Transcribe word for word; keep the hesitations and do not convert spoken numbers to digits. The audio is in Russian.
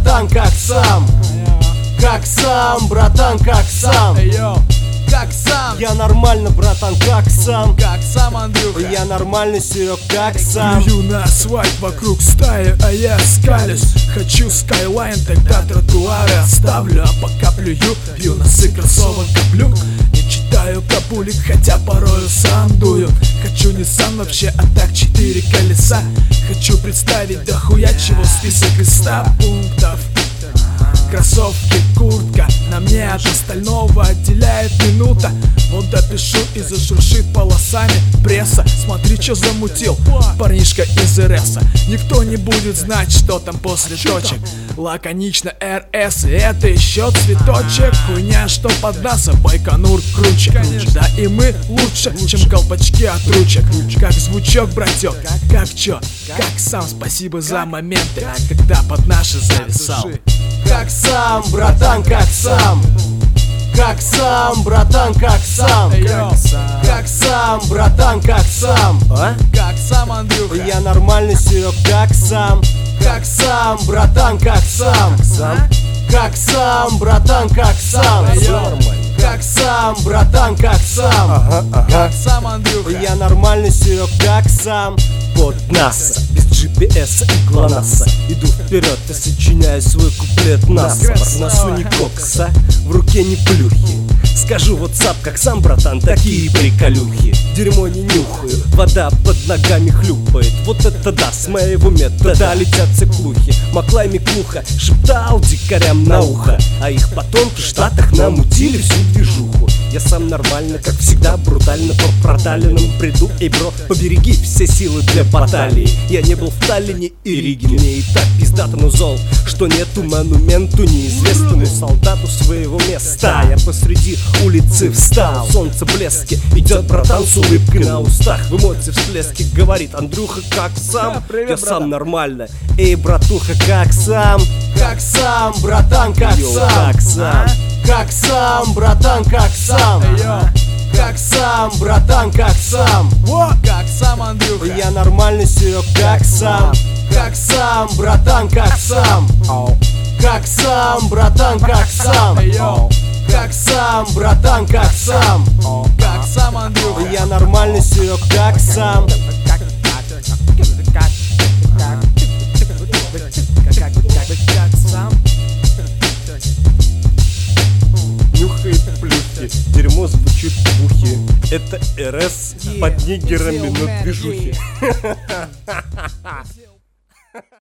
братан, как сам. Как сам, братан, как сам. Как сам. Я нормально, братан, как сам. Как сам, Андрюха. Я нормально, Серег, как сам. Плюю на асфальт вокруг стаи, а я скалюсь. Хочу скайлайн, тогда тротуары оставлю. А пока плюю, пью носы кроссовок коплю. Не читаю капулик, хотя порою сам дую. Хочу Nissan вообще, а так четыре колеса. Хочу представить дохуя чего список из ста пунктов. Кроссовки, куртка, на мне от остального отделяет минута. Вот допишу и зашуршит полосами пресса. Смотри, что замутил парнишка из РСа. Никто не будет знать, что там после точек. Лаконично РС, и это еще цветочек. Хуйня, что под нас, а Байконур круче. Да и мы лучше, чем колпачки от ручек. Как звучок, братек, как чё, как сам. Спасибо за моменты, когда под наши зависал. Как сам, братан, как сам. Как сам, братан, как сам. Как сам, братан, как сам. А? Как сам, Андрюха. Я нормально, Серег, как сам. Как сам, братан, как сам. Как сам, братан, как сам. Как сам, братан, как сам. Как сам, Андрюха. Я нормально, Серег, как сам. Под НАСА, без джи пи эс и ГЛОНАССа. Иду вперед и сочиняю свой куплет наспор. В носу не кокса, в руке не плюхи. Скажу WhatsApp, как сам, братан, такие приколюхи. Дерьмо не нюхаю, вода под ногами хлюпает. Вот это да, с моего метода летят циклухи. Маклай Миклуха шептал дикарям на ухо, а их потомки в Штатах намутили всю движуху. Я сам нормально, как всегда, брутально по проталинам приду. Эй, бро, побереги все силы для баталии. Я не был в Таллине и Риге, мне и так пиздато, но зол, что нету монументу неизвестному солдату своего места. Я посреди улицы встал, солнце блески, идет братан с улыбкой на устах. В эмоции всплески говорит: Андрюха, как сам? Я сам нормально. Эй, братуха, как сам? Как сам, братан, как сам? Как сам? Как сам, братан, как сам? Как сам, братан, как сам? Как сам, Андрюха. Я нормально, Серег, как сам? Как сам, братан, как сам? Как сам, братан, как сам? Как сам, братан, как сам? Как сам, Андрюха. Я нормально, Серег, как сам? Нюхает плюхи, дерьмо звучит в ухе. Это РС под нигерами на движухе.